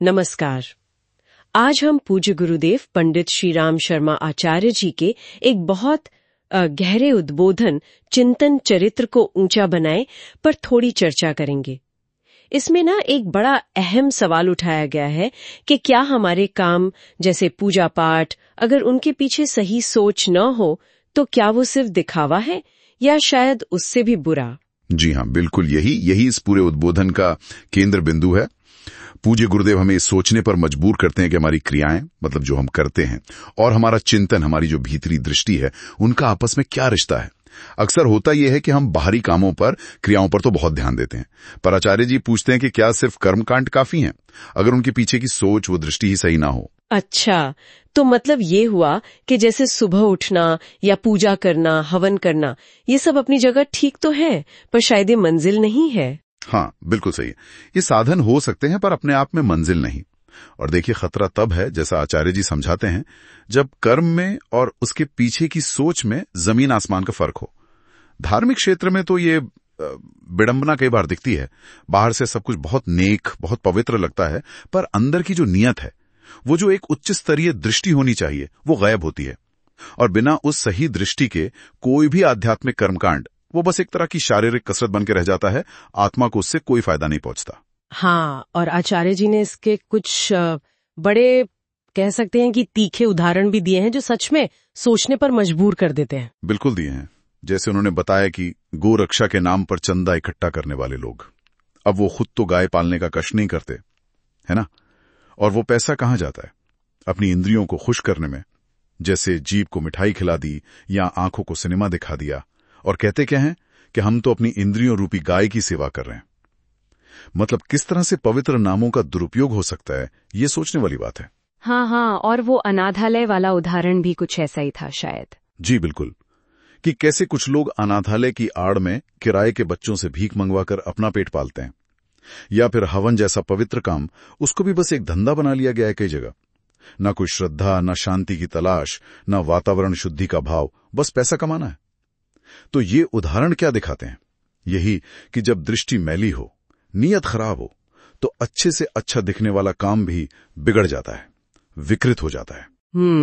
नमस्कार। आज हम पूज्य गुरुदेव पंडित श्री राम शर्मा आचार्य जी के एक बहुत गहरे उद्बोधन चिंतन चरित्र को ऊंचा बनाए पर थोड़ी चर्चा करेंगे। इसमें एक बड़ा अहम सवाल उठाया गया है कि क्या हमारे काम जैसे पूजा पाठ अगर उनके पीछे सही सोच न हो तो क्या वो सिर्फ दिखावा है या शायद उससे भी बुरा। जी हाँ, बिल्कुल यही इस पूरे उद्बोधन का केंद्र बिंदु है। पूज्य गुरुदेव हमें इस सोचने पर मजबूर करते हैं कि हमारी क्रियाएं, मतलब जो हम करते हैं, और हमारा चिंतन, हमारी जो भीतरी दृष्टि है, उनका आपस में क्या रिश्ता है। अक्सर होता यह है कि हम बाहरी कामों पर, क्रियाओं पर तो बहुत ध्यान देते हैं, पर आचार्य जी पूछते हैं कि क्या सिर्फ कर्मकांड काफी हैं, अगर उनके पीछे की सोच, वो दृष्टि ही सही ना हो। अच्छा, तो मतलब ये हुआ कि जैसे सुबह उठना या पूजा करना, हवन करना, ये सब अपनी जगह ठीक तो है, पर शायद ये मंजिल नहीं है। हाँ, बिल्कुल सही है। ये साधन हो सकते हैं पर अपने आप में मंजिल नहीं। और देखिए, खतरा तब है, जैसा आचार्य जी समझाते हैं, जब कर्म में और उसके पीछे की सोच में जमीन आसमान का फर्क हो। धार्मिक क्षेत्र में तो ये विडंबना कई बार दिखती है। बाहर से सब कुछ बहुत नेक, बहुत पवित्र लगता है, पर अंदर की जो नियत है, वो जो एक उच्च स्तरीय दृष्टि होनी चाहिए, वो गायब होती है। और बिना उस सही दृष्टि के कोई भी आध्यात्मिक कर्मकांड वो बस एक तरह की शारीरिक कसरत बन के रह जाता है। आत्मा को उससे कोई फायदा नहीं पहुंचता। हाँ, और आचार्य जी ने इसके कुछ बड़े, कह सकते हैं कि तीखे उदाहरण भी दिए हैं जो सच में सोचने पर मजबूर कर देते हैं। बिल्कुल दिए हैं। जैसे उन्होंने बताया कि गो रक्षा के नाम पर चंदा इकट्ठा करने वाले लोग, अब वो खुद तो गाय पालने का कष्ट नहीं करते, है ना? और वो पैसा कहाँ जाता है? अपनी इंद्रियों को खुश करने में। जैसे जीभ को मिठाई खिला दी या आंखों को सिनेमा दिखा दिया, और कहते क्या हैं कि हम तो अपनी इंद्रियों रूपी गाय की सेवा कर रहे हैं। मतलब किस तरह से पवित्र नामों का दुरुपयोग हो सकता है, ये सोचने वाली बात है। हाँ, और वो अनाथालय वाला उदाहरण भी कुछ ऐसा ही था शायद। जी बिल्कुल, कि कैसे कुछ लोग अनाथालय की आड़ में किराए के बच्चों से भीख मंगवाकर अपना पेट पालते हैं, या फिर हवन जैसा पवित्र काम, उसको भी बस एक धंधा बना लिया गया है कई जगह। न कोई श्रद्धा, न शांति की तलाश, न वातावरण शुद्धि का भाव, बस पैसा कमाना है। तो ये उदाहरण क्या दिखाते हैं? यही कि जब दृष्टि मैली हो, नीयत खराब हो, तो अच्छे से अच्छा दिखने वाला काम भी बिगड़ जाता है, विकृत हो जाता है।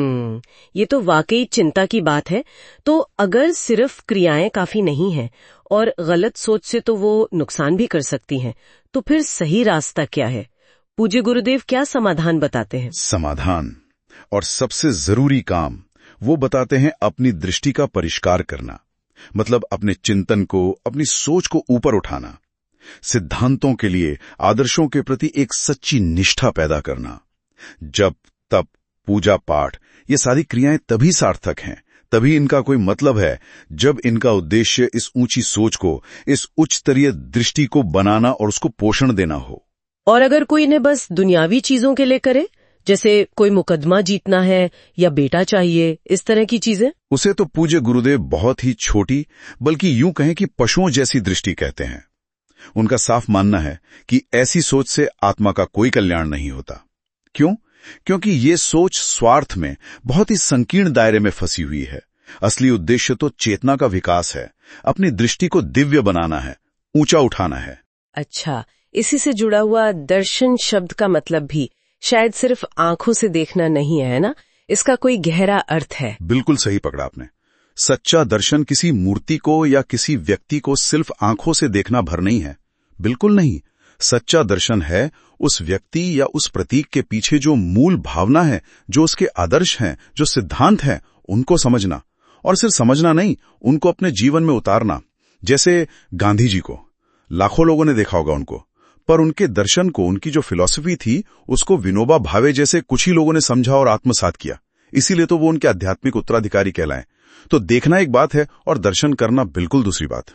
ये तो वाकई चिंता की बात है। तो अगर सिर्फ क्रियाएं काफी नहीं हैं और गलत सोच से तो वो नुकसान भी कर सकती हैं, तो फिर सही रास्ता क्या है? पूज्य गुरुदेव क्या समाधान बताते हैं? समाधान और सबसे जरूरी काम वो बताते हैं अपनी दृष्टि का परिष्कार करना। मतलब अपने चिंतन को, अपनी सोच को ऊपर उठाना, सिद्धांतों के लिए, आदर्शों के प्रति एक सच्ची निष्ठा पैदा करना। जब तप, पूजा पाठ, ये सारी क्रियाएं तभी सार्थक हैं, तभी इनका कोई मतलब है, जब इनका उद्देश्य इस ऊंची सोच को, इस उच्च स्तरीय दृष्टि को बनाना और उसको पोषण देना हो। और अगर कोई इन्हें बस दुनियावी चीजों के लिए करे, जैसे कोई मुकदमा जीतना है या बेटा चाहिए, इस तरह की चीजें, उसे तो पूज्य गुरुदेव बहुत ही छोटी, बल्कि यूं कहें कि पशुओं जैसी दृष्टि कहते हैं। उनका साफ मानना है कि ऐसी सोच से आत्मा का कोई कल्याण नहीं होता। क्यों? क्योंकि ये सोच स्वार्थ में बहुत ही संकीर्ण दायरे में फंसी हुई है। असली उद्देश्य तो चेतना का विकास है, अपनी दृष्टि को दिव्य बनाना है, ऊंचा उठाना है। अच्छा, इसी से जुड़ा हुआ दर्शन शब्द का मतलब भी शायद सिर्फ आंखों से देखना नहीं है ना? इसका कोई गहरा अर्थ है। बिल्कुल सही पकड़ा आपने। सच्चा दर्शन किसी मूर्ति को या किसी व्यक्ति को सिर्फ आंखों से देखना भर नहीं है, बिल्कुल नहीं। सच्चा दर्शन है उस व्यक्ति या उस प्रतीक के पीछे जो मूल भावना है, जो उसके आदर्श हैं, जो सिद्धांत हैं, उनको समझना। और सिर्फ समझना नहीं, उनको अपने जीवन में उतारना। जैसे गांधी जी को लाखों लोगों ने देखा होगा उनको, पर उनके दर्शन को, उनकी जो फिलॉसफी थी, उसको विनोबा भावे जैसे कुछ ही लोगों ने समझा और आत्मसात किया। इसीलिए तो वो उनके आध्यात्मिक उत्तराधिकारी कहलाए। तो देखना एक बात है और दर्शन करना बिल्कुल दूसरी बात।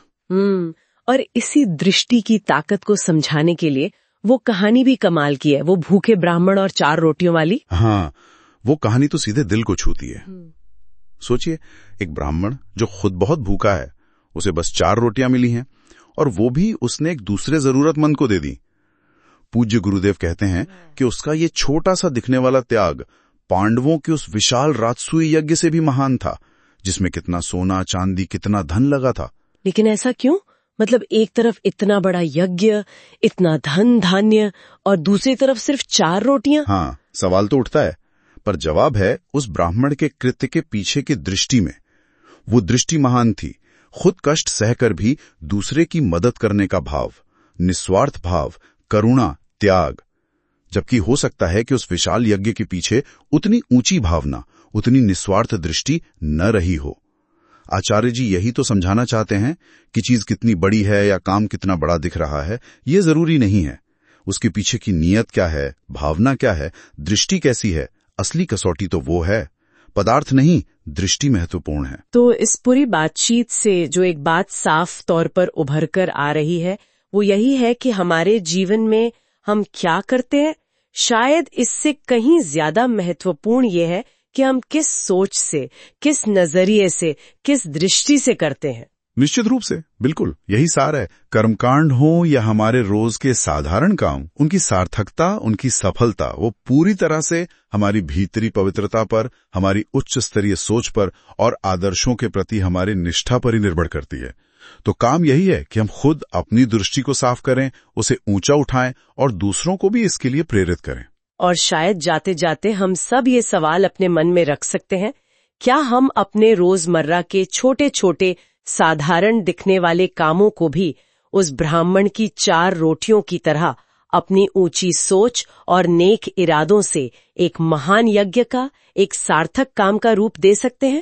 और इसी दृष्टि की ताकत को समझाने के लिए वो कहानी भी कमाल की है, वो भूखे ब्राह्मण और 4 रोटियों वाली। हाँ, वो कहानी तो सीधे दिल को छूती है। सोचिए, एक ब्राह्मण जो खुद बहुत भूखा है, उसे बस 4 रोटियां मिली हैं, और वो भी उसने एक दूसरे जरूरतमंद को दे दी। पूज्य गुरुदेव कहते हैं कि उसका ये छोटा सा दिखने वाला त्याग पांडवों के उस विशाल राजसूय यज्ञ से भी महान था, जिसमें कितना सोना चांदी, कितना धन लगा था। लेकिन ऐसा क्यों? मतलब एक तरफ इतना बड़ा यज्ञ, इतना धन धान्य, और दूसरी तरफ सिर्फ 4 रोटियां। हाँ, सवाल तो उठता है, पर जवाब है उस ब्राह्मण के कृत्य के पीछे की दृष्टि में। वो दृष्टि महान थी, खुद कष्ट सहकर भी दूसरे की मदद करने का भाव, निस्वार्थ भाव, करुणा, त्याग। जबकि हो सकता है कि उस विशाल यज्ञ के पीछे उतनी ऊंची भावना, उतनी निस्वार्थ दृष्टि न रही हो। आचार्य जी यही तो समझाना चाहते हैं कि चीज कितनी बड़ी है या काम कितना बड़ा दिख रहा है, ये जरूरी नहीं है। उसके पीछे की नीयत क्या है, भावना क्या है, दृष्टि कैसी है, असली कसौटी तो वो है। पदार्थ नहीं, दृष्टि महत्वपूर्ण है। तो इस पूरी बातचीत से जो एक बात साफ तौर पर उभर कर आ रही है, वो यही है कि हमारे जीवन में हम क्या करते हैं, शायद इससे कहीं ज्यादा महत्वपूर्ण ये है कि हम किस सोच से, किस नजरिए से, किस दृष्टि से करते हैं। निश्चित रूप से, बिल्कुल यही सार है। कर्मकांड हो या हमारे रोज के साधारण काम, उनकी सार्थकता, उनकी सफलता वो पूरी तरह से हमारी भीतरी पवित्रता पर, हमारी उच्च स्तरीय सोच पर और आदर्शों के प्रति हमारी निष्ठा पर ही निर्भर करती है। तो काम यही है कि हम खुद अपनी दृष्टि को साफ करें, उसे ऊंचा उठाएं और दूसरों को भी इसके लिए प्रेरित करें। और शायद जाते जाते हम सब ये सवाल अपने मन में रख सकते हैं, क्या हम अपने रोजमर्रा के छोटे छोटे साधारण दिखने वाले कामों को भी उस ब्राह्मण की 4 रोटियों की तरह अपनी ऊंची सोच और नेक इरादों से एक महान यज्ञ का, एक सार्थक काम का रूप दे सकते हैं?